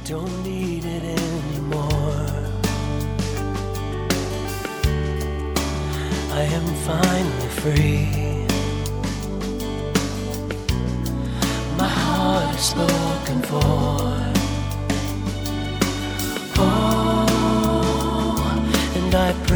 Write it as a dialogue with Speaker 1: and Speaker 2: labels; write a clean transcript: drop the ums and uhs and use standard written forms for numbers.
Speaker 1: don't need it anymore. I am finally free. My heart is spoken for. Oh, and I pray